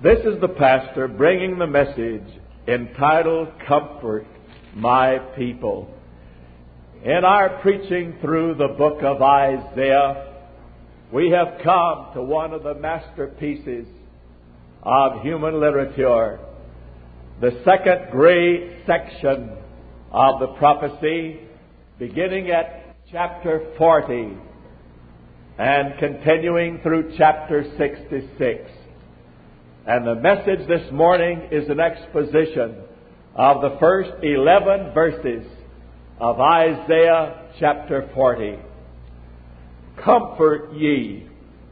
This is the pastor bringing the message entitled, Comfort My People. In our preaching through the book of Isaiah, we have come to one of the masterpieces of human literature, the second great section of the prophecy, beginning at chapter 40 and continuing through chapter 66. And the message this morning is an exposition of the first 11 verses of Isaiah chapter 40. Comfort ye,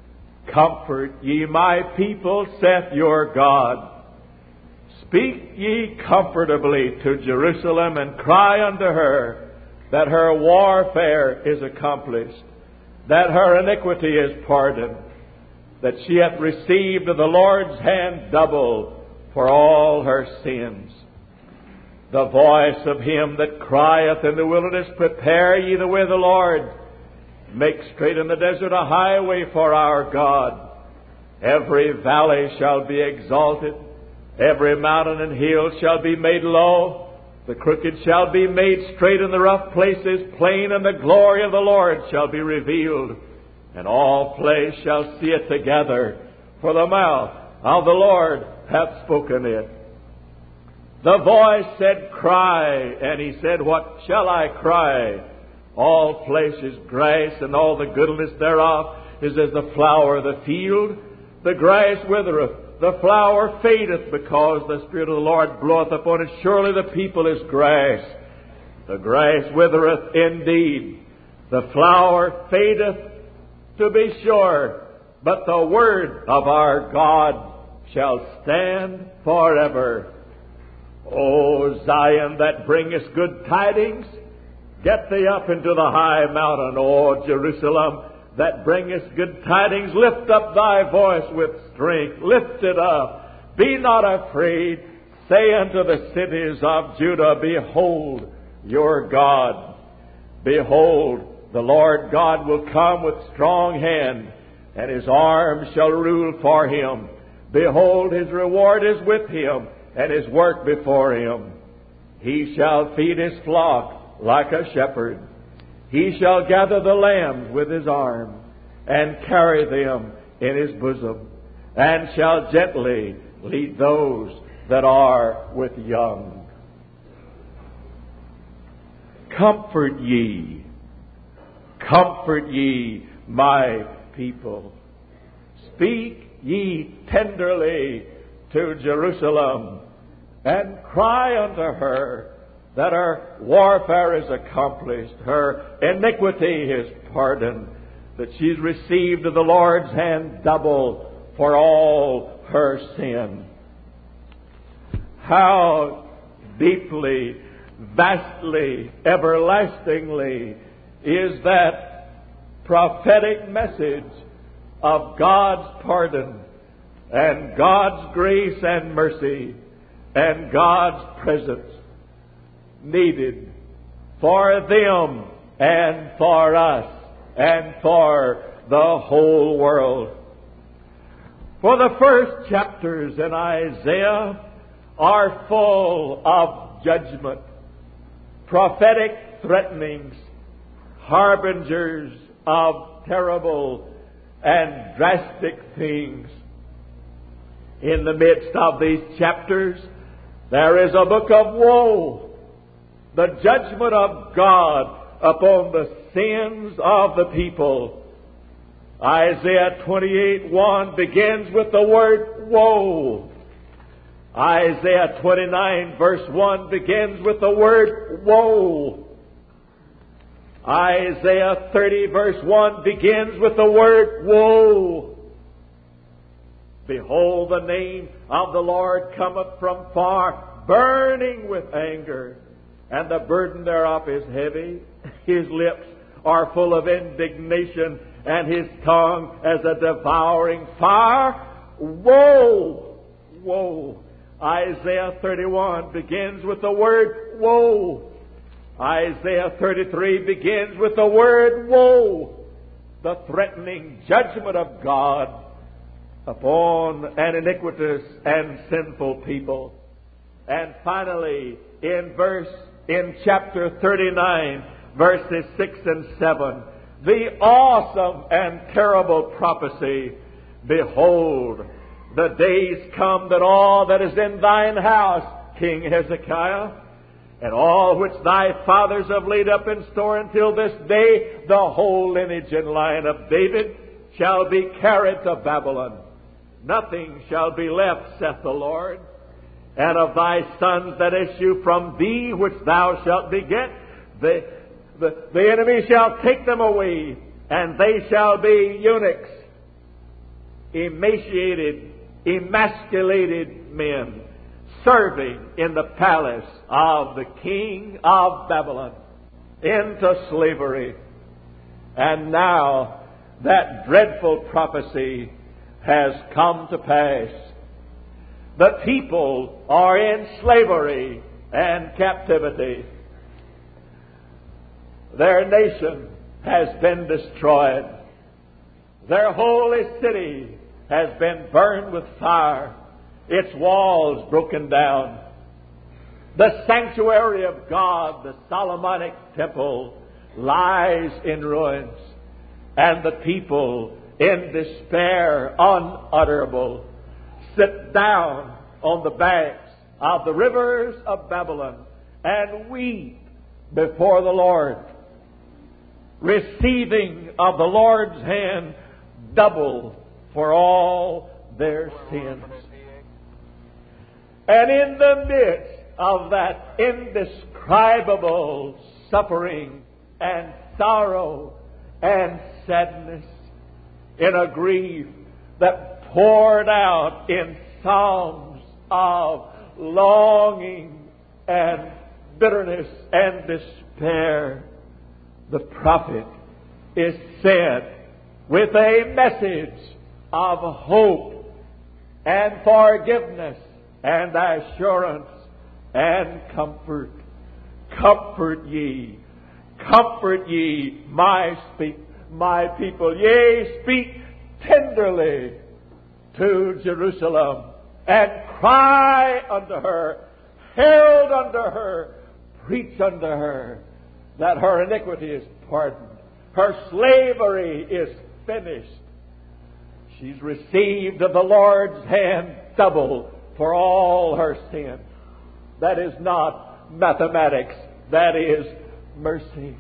my people, saith your God. Speak ye comfortably to Jerusalem, and cry unto her that her warfare is accomplished, that her iniquity is pardoned, that she hath received of the Lord's hand double for all her sins. The voice of him that crieth in the wilderness, prepare ye the way of the Lord. Make straight in the desert a highway for our God. Every valley shall be exalted, every mountain and hill shall be made low. The crooked shall be made straight, and the rough places plain, and the glory of the Lord shall be revealed. And all flesh shall see it together, for the mouth of the Lord hath spoken it. The voice said, cry, and he said, what shall I cry? All flesh is grass, and all the goodness thereof is as the flower of the field. The grass withereth, the flower fadeth, because the Spirit of the Lord bloweth upon it. Surely the people is grass. The grass withereth indeed, the flower fadeth, to be sure, but the word of our God shall stand forever. O Zion, that bringest good tidings, get thee up into the high mountain. O Jerusalem, that bringest good tidings, lift up thy voice with strength. Lift it up. Be not afraid. Say unto the cities of Judah, behold your God. Behold, the Lord God will come with strong hand, and his arm shall rule for him. Behold, his reward is with him, and his work before him. He shall feed his flock like a shepherd. He shall gather the lambs with his arm, and carry them in his bosom, and shall gently lead those that are with young. Comfort ye, my people. Speak ye tenderly to Jerusalem, and cry unto her that her warfare is accomplished, her iniquity is pardoned, that she's received of the Lord's hand double for all her sin. How deeply, vastly, everlastingly is that prophetic message of God's pardon and God's grace and mercy and God's presence needed for them and for us and for the whole world. For the first chapters in Isaiah are full of judgment, prophetic threatenings, harbingers of terrible and drastic things. In the midst of these chapters, there is a book of woe, the judgment of God upon the sins of the people. Isaiah 28:1 begins with the word woe. Isaiah 29 verse 1 begins with the word woe. Isaiah 30 verse 1 begins with the word woe. Behold, the name of the Lord cometh from far, burning with anger, and the burden thereof is heavy. His lips are full of indignation, and his tongue as a devouring fire. Woe! Woe! Isaiah 31 begins with the word woe. Isaiah 33 begins with the word woe. The threatening judgment of God upon an iniquitous and sinful people. And finally, in chapter 39, verses 6 and 7, the awesome and terrible prophecy, behold, the days come that all that is in thine house, King Hezekiah, and all which thy fathers have laid up in store until this day, the whole lineage and line of David shall be carried to Babylon. Nothing shall be left, saith the Lord. And of thy sons that issue from thee, which thou shalt beget, the enemy shall take them away, and they shall be eunuchs, emaciated, emasculated men, serving in the palace of the king of Babylon, into slavery. And now that dreadful prophecy has come to pass. The people are in slavery and captivity. Their nation has been destroyed. Their holy city has been burned with fire. Its walls broken down. The sanctuary of God, the Solomonic temple, lies in ruins. And the people, in despair unutterable, sit down on the banks of the rivers of Babylon and weep before the Lord, receiving of the Lord's hand double for all their sins. And in the midst of that indescribable suffering and sorrow and sadness, in a grief that poured out in psalms of longing and bitterness and despair, the prophet is sent with a message of hope and forgiveness and assurance and comfort. Comfort ye, my people. Yea, speak tenderly to Jerusalem, and cry unto her, herald unto her, preach unto her, that her iniquity is pardoned, her slavery is finished. She's received of the Lord's hand double for all her sin. That is not mathematics, that is mercy.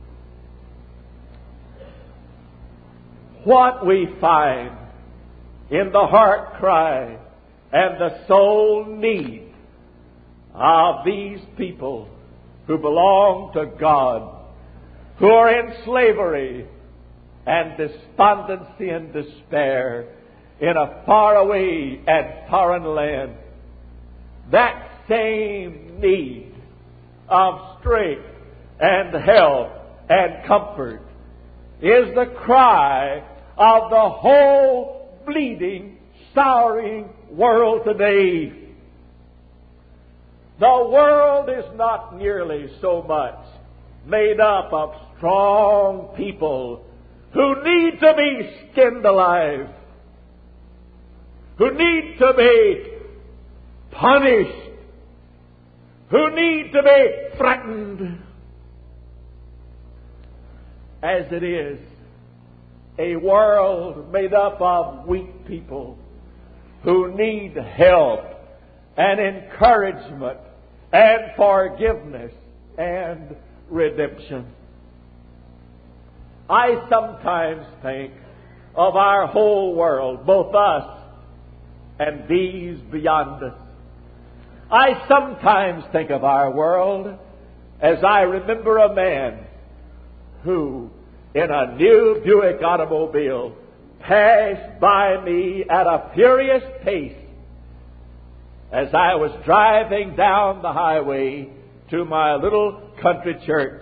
What we find in the heart cry and the soul need of these people who belong to God, who are in slavery and despondency and despair in a faraway and foreign land, that same need of strength and health and comfort is the cry of the whole bleeding, sorrowing world today. The world is not nearly so much made up of strong people who need to be skinned alive, who need to be punished, who need to be threatened, as it is a world made up of weak people who need help and encouragement and forgiveness and redemption. I sometimes think of our whole world, both us and these beyond us. I sometimes think of our world as I remember a man who, in a new Buick automobile, passed by me at a furious pace as I was driving down the highway to my little country church.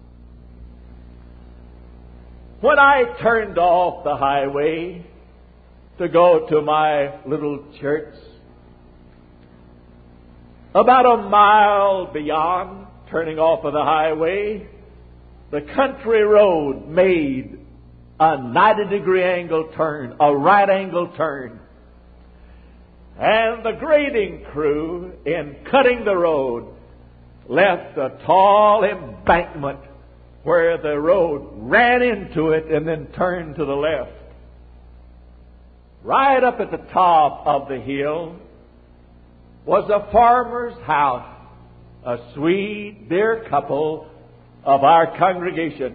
When I turned off the highway to go to my little church, about a mile beyond turning off of the highway, the country road made a 90-degree angle turn, a right angle turn, And the grading crew, in cutting the road, left a tall embankment where the road ran into it and then turned to the left. Right up at the top of the hill was a farmer's house, a sweet, dear couple of our congregation.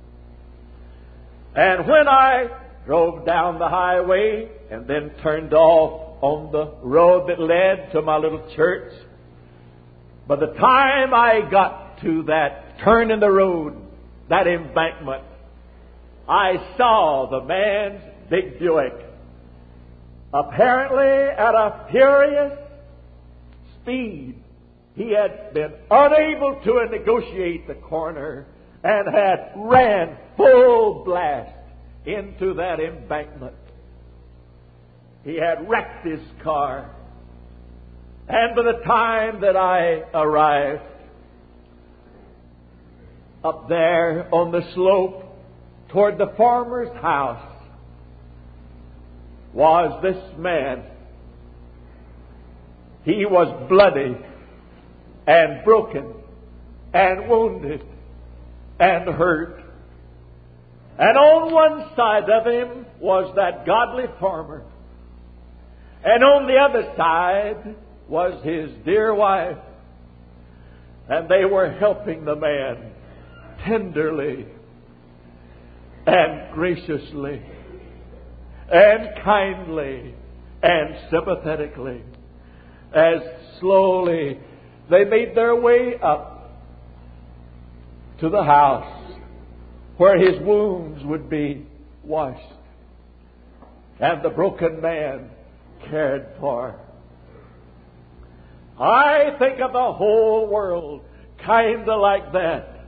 And when I drove down the highway and then turned off on the road that led to my little church, by the time I got to that turn in the road, that embankment, I saw the man's big Buick, apparently at a furious speed. He had been unable to negotiate the corner and had ran full blast into that embankment. He had wrecked his car. And by the time that I arrived up there on the slope toward the farmer's house was this man. He was bloody and broken and wounded and hurt. And on one side of him was that godly farmer. And on the other side was his dear wife. And they were helping the man tenderly and graciously and kindly and sympathetically as slowly they made their way up to the house where his wounds would be washed and the broken man cared for. I think of the whole world kind of like that.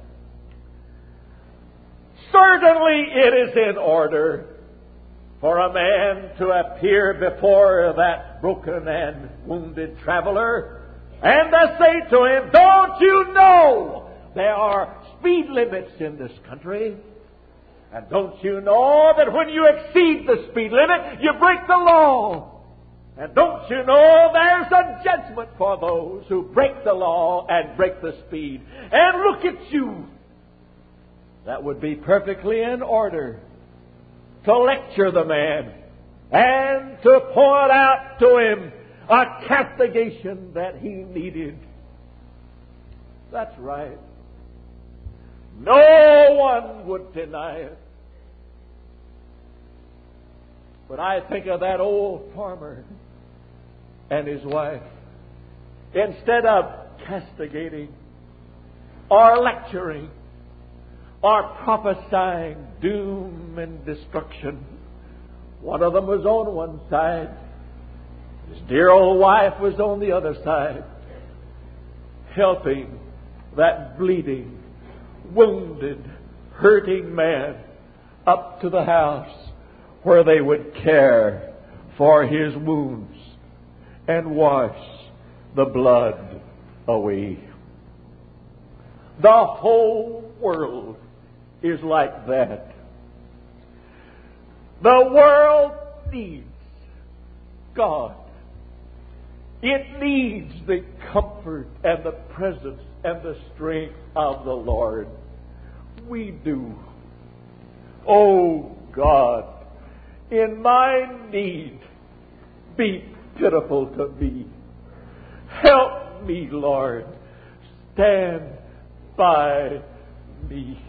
Certainly it is in order for a man to appear before that broken and wounded traveler and to say to him, "Don't you know there are speed limits in this country? And don't you know that when you exceed the speed limit, you break the law? And don't you know there's a judgment for those who break the law and break the speed? And look at you." That would be perfectly in order to lecture the man and to point out to him a castigation that he needed. That's right. No one would deny it. But I think of that old farmer and his wife. Instead of castigating or lecturing or prophesying doom and destruction, one of them was on one side. His dear old wife was on the other side, helping that bleeding, wounded, hurting man up to the house where they would care for his wounds and wash the blood away. The whole world is like that. The world needs God. It needs the comfort and the presence and the strength of the Lord. We do. Oh God, in my need, be pitiful to me. Help me, Lord. Stand by me.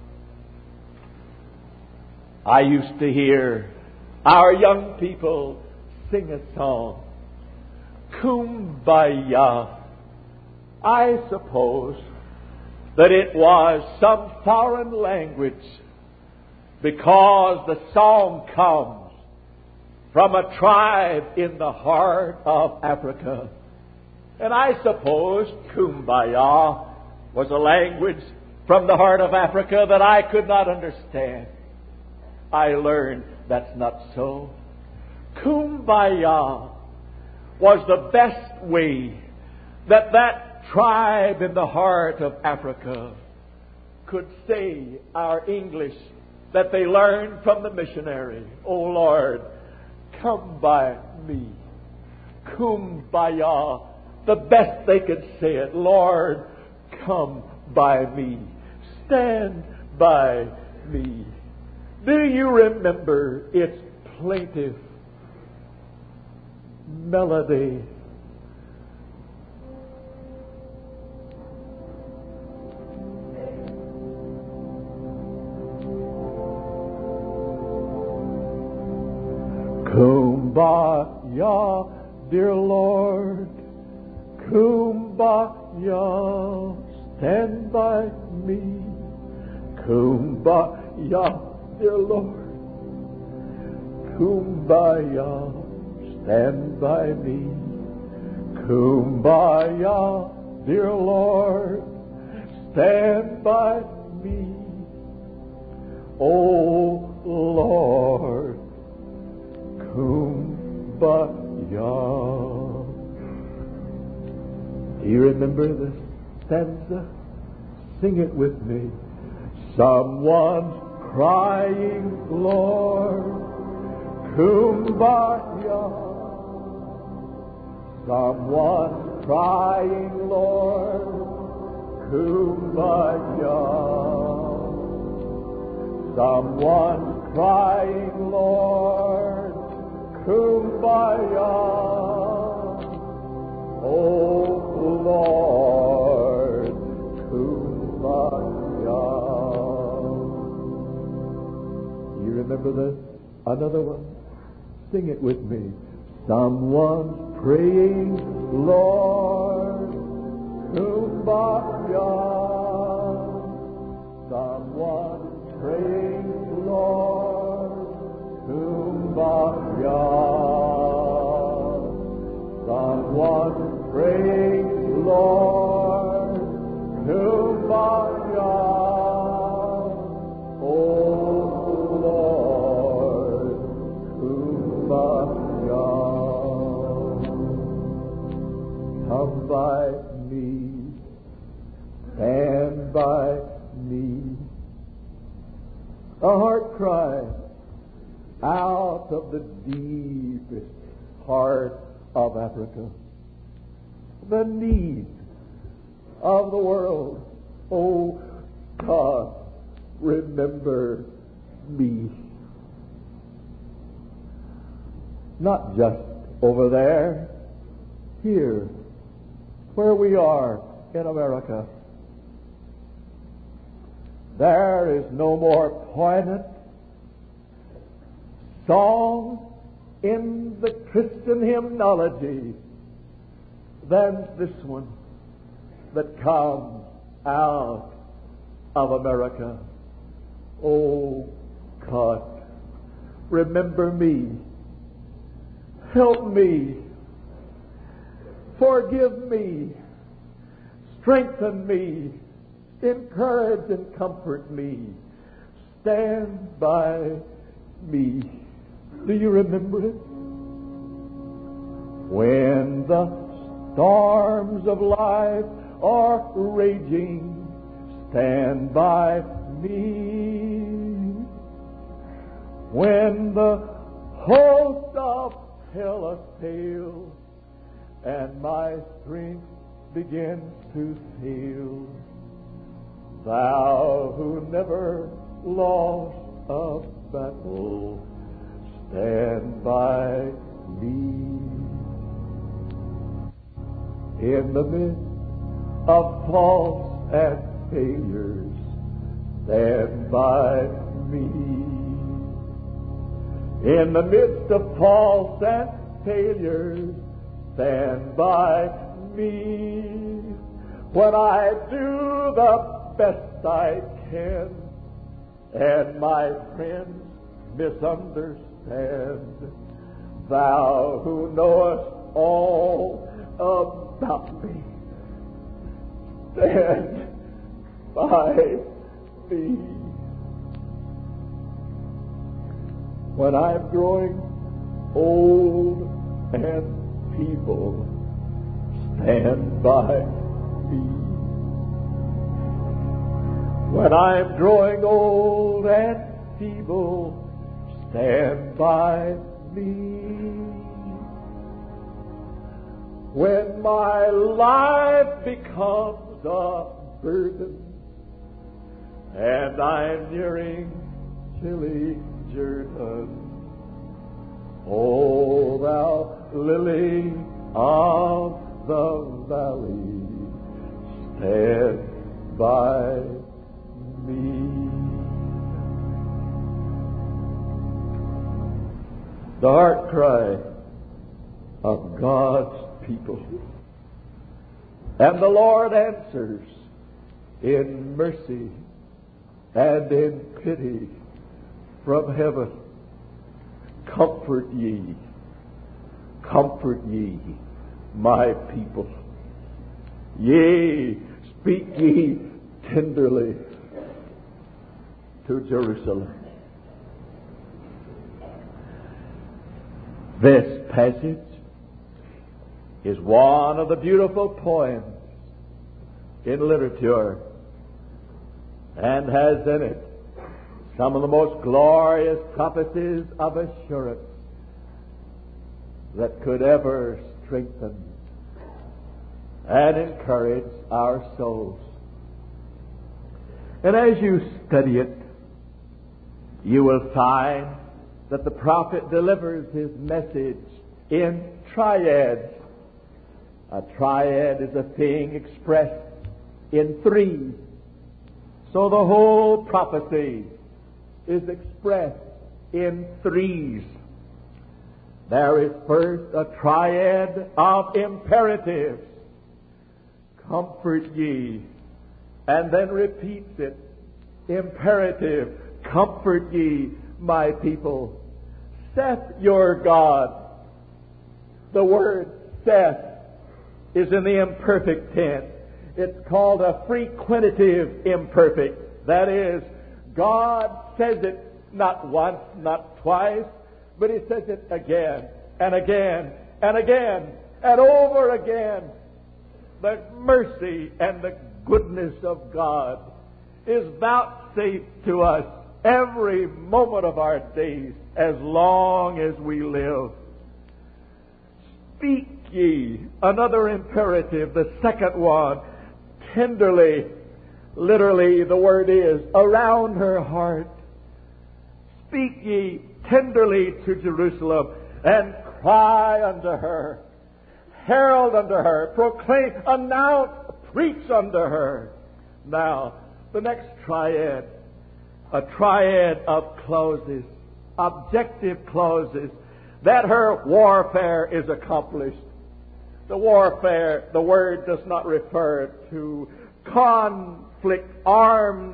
I used to hear our young people sing a song, Kumbaya. I suppose that it was some foreign language, because the song comes from a tribe in the heart of Africa. And I suppose Kumbaya was a language from the heart of Africa that I could not understand. I learned that's not so. Kumbaya was the best way that that tribe in the heart of Africa could say our English that they learned from the missionary. Oh Lord, come by me. kumbaya, the best they could say it. Lord, come by me. Stand by me. Do you remember its plaintive melody? Kumbaya, dear Lord, kumbaya, stand by me. Kumbaya, dear Lord, kumbaya, stand by me. Kumbaya, dear Lord, stand by me. Oh Lord, kumbaya. Do you remember this stanza? Sing it with me. Someone's crying, Lord, kumbaya. Someone's crying, Lord, kumbaya. Someone's crying, Lord, kumbaya. Oh Lord, kumbaya. You remember this? Another one? Sing it with me. Someone's praying, Lord, kumbaya. Someone's praying, Lord, kumbaya. Someone's praying, Lord, kumbaya. Oh Lord, kumbaya. Come by me, stand by me. A heart cry out of the deepest heart of Africa. The need of the world. Oh God, remember me. Not just over there, here, where we are in America. There is no more poignant song in the Christian hymnology than this one that comes out of America. Oh God, remember me. Help me. Forgive me. Strengthen me. Encourage and comfort me. Stand by me. Do you remember it? When the storms of life are raging, stand by me. When the host of hell assails and my strength begins to fail, Thou who never lost a battle, stand by me. In the midst of faults and failures, stand by me. In the midst of faults and failures, stand by me. When I do the best I can, and my friends misunderstand, Thou who knowest all about me, stand by me. When I'm growing old and feeble, stand by me. When I'm growing old and feeble, stand by me. when my life becomes a burden and I'm nearing chilly Jordan. O thou lily of the valley, stand by me. The heart cry of God's people. And the Lord answers in mercy and in pity from heaven. Comfort ye, my people. Yea, speak ye tenderly to Jerusalem. This passage is one of the beautiful poems in literature and has in it some of the most glorious prophecies of assurance that could ever strengthen and encourage our souls. And as you study it, you will find that the prophet delivers his message in triads. A triad is a thing expressed in three. So the whole prophecy is expressed in threes. There is first a triad of imperatives. Comfort ye, and then repeats it. Imperative, comfort ye, my people. Saith your God. The word saith is in the imperfect tense. It's called a frequentative imperfect. That is, God says it not once, not twice, but He says it again and again and again and over again. The mercy and the goodness of God is vouchsafed to us every moment of our days as long as we live. Speak ye, another imperative, the second one, tenderly. Literally, the word is around her heart. Speak ye tenderly to Jerusalem and cry unto her, herald unto her, proclaim, announce, preach unto her. Now, the next triad, a triad of clauses, objective clauses, that her warfare is accomplished. The warfare, the word does not refer to conflict, armed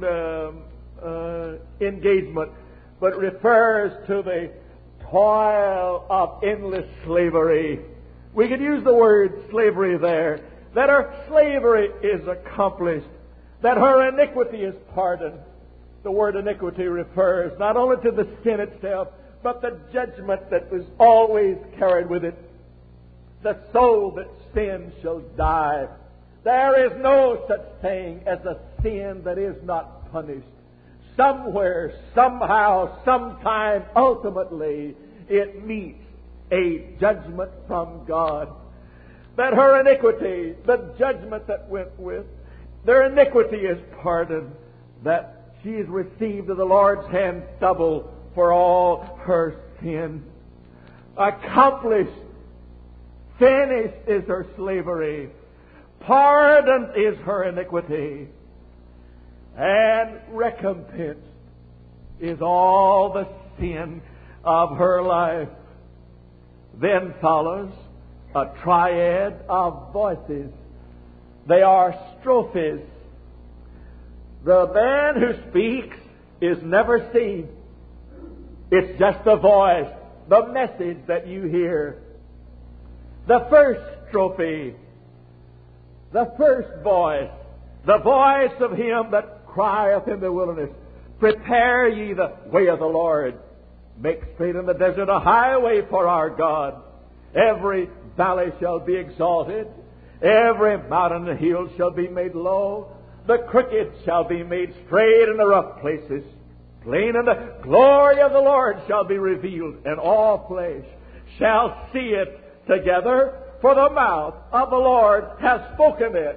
engagement, but refers to the toil of endless slavery. We could use the word slavery there. That her slavery is accomplished. That her iniquity is pardoned. The word iniquity refers not only to the sin itself, but the judgment that was always carried with it. The soul that sins shall die. There is no such thing as a sin that is not punished. Somewhere, somehow, sometime, ultimately, it meets a judgment from God. That her iniquity, the judgment that went with, their iniquity is pardoned. That she is received of the Lord's hand double for all her sin. Accomplished, finished is her slavery. Pardoned is her iniquity. And recompensed is all the sin of her life. Then follows a triad of voices. They are strophes. The man who speaks is never seen. It's just a voice, the message that you hear. The first strophe, the first voice, the voice of him that crieth in the wilderness, prepare ye the way of the Lord. Make straight in the desert a highway for our God. Every valley shall be exalted. Every mountain and hill shall be made low. The crooked shall be made straight, and the rough places plain, and the glory of the Lord shall be revealed, and all flesh shall see it together. for the mouth of the Lord has spoken it.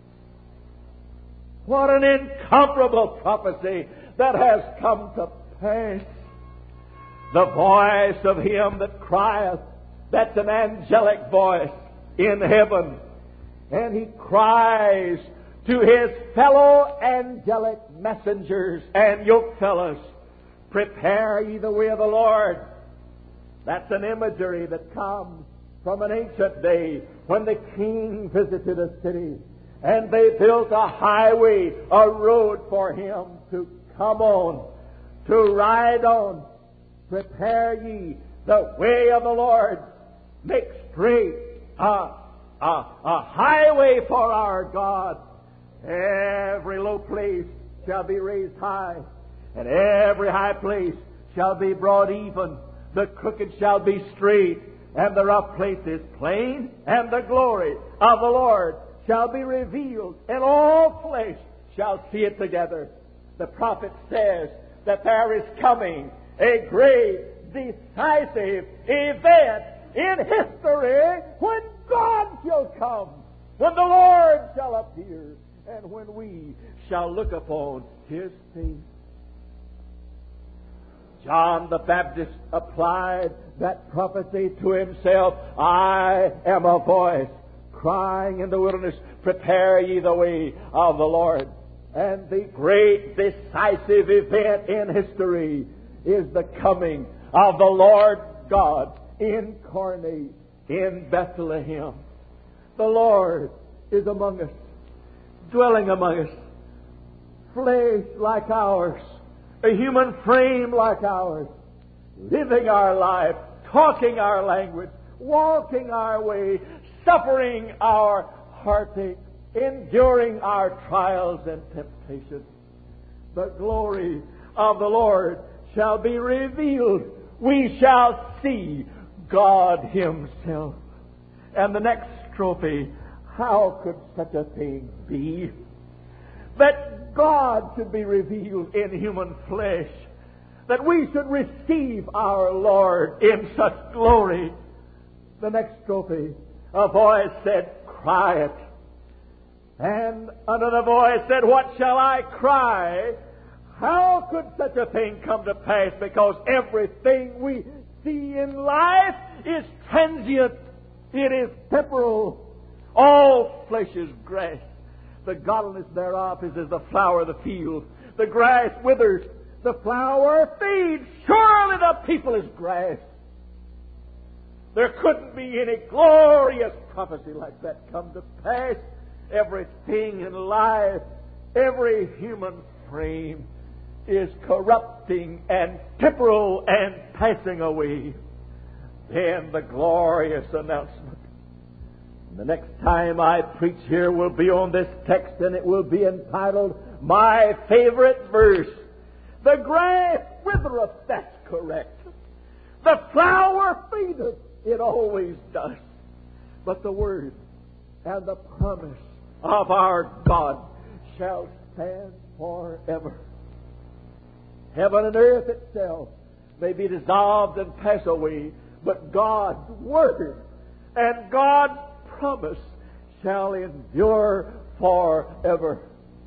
What an incomparable prophecy that has come to pass. The voice of him that crieth, that's an angelic voice in heaven. And he cries to his fellow angelic messengers and yokefellows, prepare ye the way of the Lord. That's an imagery that comes from an ancient day when the king visited a city and they built a highway, a road for him to come on, to ride on. Prepare ye the way of the Lord. Make straight a highway for our God. Every low place shall be raised high, and every high place shall be brought even. The crooked shall be straight, and the rough places plain, and the glory of the Lord shall be revealed, and all flesh shall see it together. The prophet says that there is coming a great, decisive event in history when God shall come, when the Lord shall appear, and when we shall look upon His face. John the Baptist applied that prophecy to himself. I am a voice crying in the wilderness, prepare ye the way of the Lord. And the great decisive event in history is the coming of the Lord God incarnate in Bethlehem. The Lord is among us, dwelling among us, flesh like ours, a human frame like ours, living our life, talking our language, walking our way, suffering our heartache, enduring our trials and temptations. The glory of the Lord shall be revealed. We shall see God Himself. And the next strophe, how could such a thing be? That God should be revealed in human flesh. That we should receive our Lord in such glory. The next strophe, a voice said, cry it. And another voice said, what shall I cry? How could such a thing come to pass? Because everything we see in life is transient. It is temporal. All flesh is grass. The godliness thereof is as the flower of the field. The grass withers, the flower fades. Surely the people is grass. There couldn't be any glorious prophecy like that come to pass. Everything in life, every human frame is corrupting and temporal and passing away. Then the glorious announcement. The next time I preach here will be on this text, and it will be entitled, My Favorite Verse. The grass withereth, that's correct. The flower fadeth, it always does. But the word and the promise of our God shall stand forever. Heaven and earth itself may be dissolved and pass away, but God's word and God's promise shall endure forever.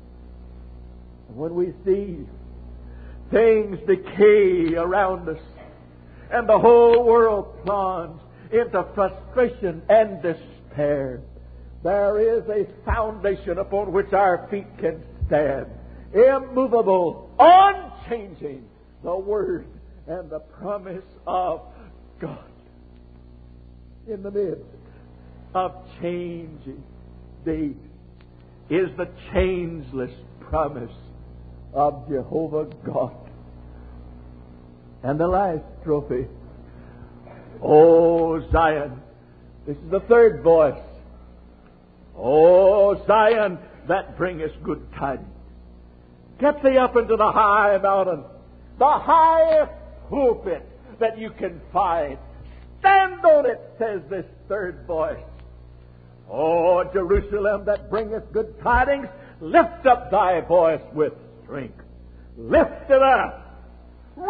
When we see things decay around us and the whole world plunge into frustration and despair, there is a foundation upon which our feet can stand, immovable, unchanging, the Word and the promise of God. In the midst of changing days is the changeless promise of Jehovah God. And the last trophy, O Zion, this is the third voice. O Zion, that bringest good tidings. Get thee up into the high mountain, the highest pulpit that you can find. Stand on it, says this third voice. O Jerusalem, that bringeth good tidings, lift up thy voice with strength. Lift it up.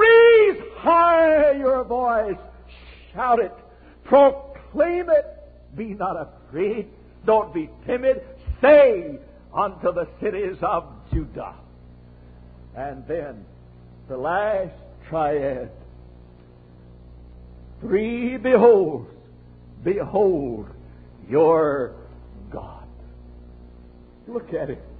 Raise high your voice. Shout it. Proclaim it. Be not afraid. Don't be timid. Say unto the cities of Judah. And then the last triad. 3 beholds. Behold your God. Look at it.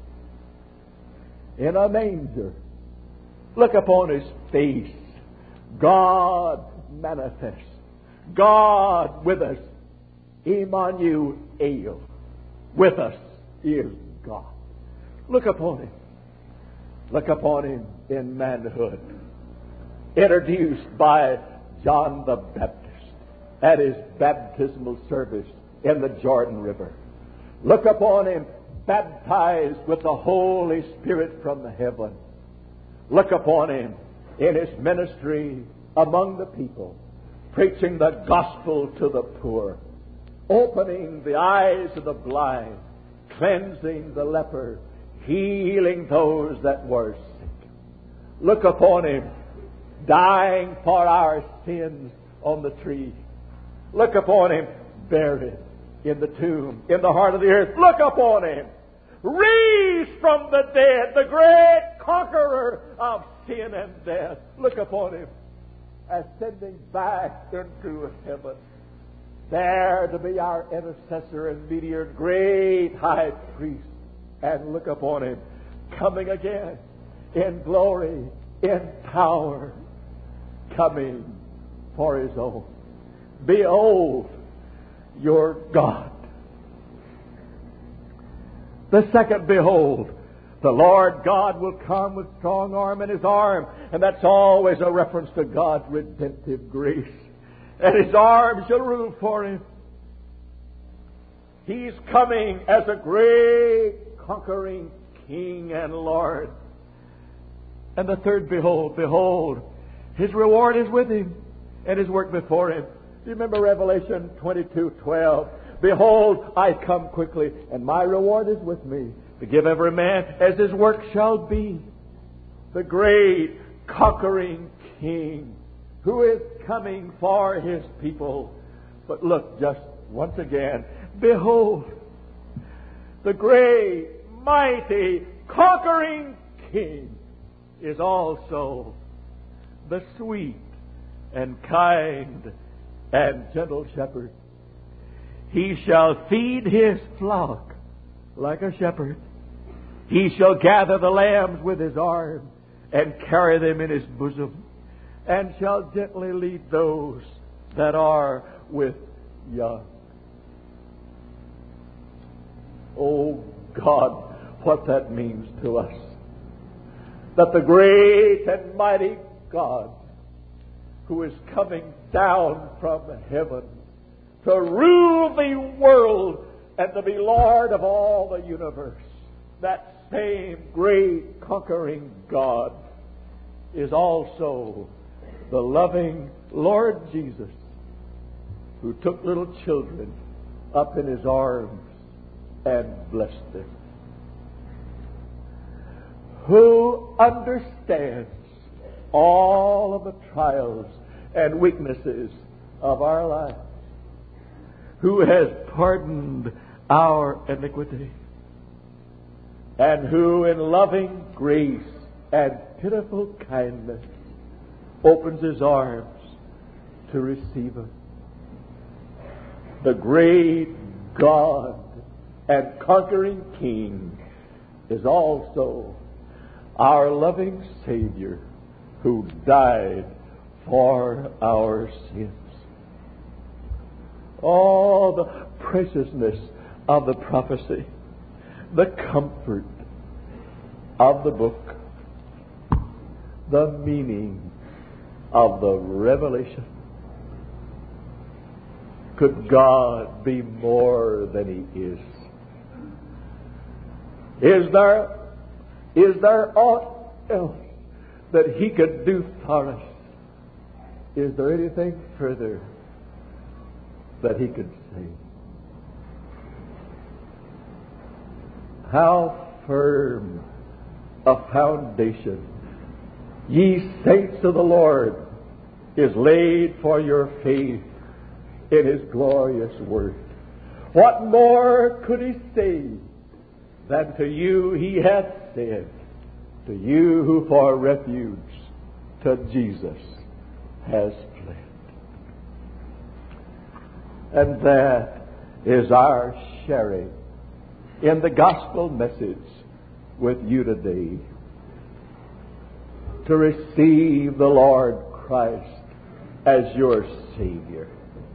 In a manger. Look upon His face. God manifest. God with us. Emmanuel. With us is God. Look upon Him. Look upon Him in manhood. Introduced by John the Baptist at his baptismal service in the Jordan River. Look upon Him baptized with the Holy Spirit from heaven. Look upon Him in His ministry among the people, preaching the gospel to the poor, opening the eyes of the blind, cleansing the leper, healing those that were sick. Look upon Him dying for our sins on the tree. Look upon Him buried in the tomb, in the heart of the earth. Look upon Him raised from the dead, the great conqueror of sin and death. Look upon Him ascending back into heaven, there to be our intercessor and mediator, great high priest. And look upon Him coming again in glory, in power, coming for His own. Behold your God. The second behold, the Lord God will come with strong arm in His arm. And that's always a reference to God's redemptive grace. And His arm shall rule for Him. He's coming as a great conquering King and Lord. And the third behold, behold, His reward is with Him and His work before Him. Do you remember Revelation 22:12? Behold, I come quickly, and my reward is with me, to give every man as his work shall be. The great conquering King who is coming for His people. But look, just once again, behold, the great, mighty, conquering King is also the sweet and kind and gentle shepherd. He shall feed His flock like a shepherd. He shall gather the lambs with His arm and carry them in His bosom, and shall gently lead those that are with young. Oh God, what that means to us. That the great and mighty God who is coming down from heaven to rule the world and to be Lord of all the universe, that same great conquering God is also the loving Lord Jesus, who took little children up in His arms and blessed them, who understands all of the trials and weaknesses of our lives, who has pardoned our iniquity, and who in loving grace and pitiful kindness opens His arms to receive us. The great God and conquering King is also our loving Savior, who died for our sins. Oh, the preciousness of the prophecy, the comfort of the book, the meaning of the revelation. Could God be more than He is? Is there aught else that He could do for us? Is there anything further that He could say? How firm a foundation, ye saints of the Lord, is laid for your faith in His glorious Word. What more could he say than to you he hath said, to you who for refuge to Jesus has fled? And that is our sharing in the gospel message with you today. To receive the Lord Christ as your Savior.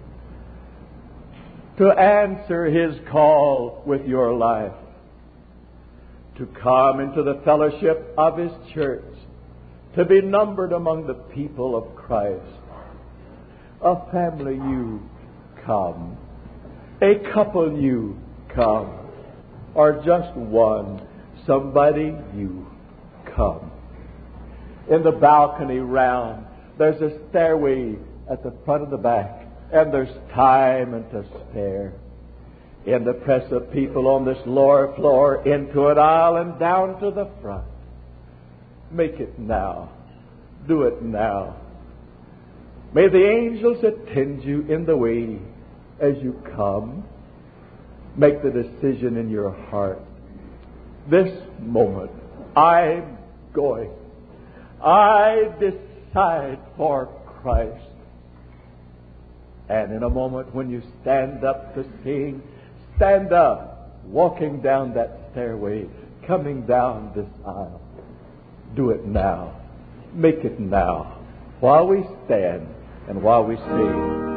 To answer His call with your life. To come into the fellowship of His church. To be numbered among the people of Christ. A family, you come. A couple, you come. Or just one, somebody, you come. In the balcony round, there's a stairway at the front and the back, and there's time and to spare. In the press of people on this lower floor, into an aisle and down to the front. Make it now. Do it now. May the angels attend you in the way as you come. Make the decision in your heart. This moment, I'm going. I decide for Christ. And in a moment when you stand up to sing, stand up, walking down that stairway, coming down this aisle. Do it now. Make it now. While we stand and while we sing.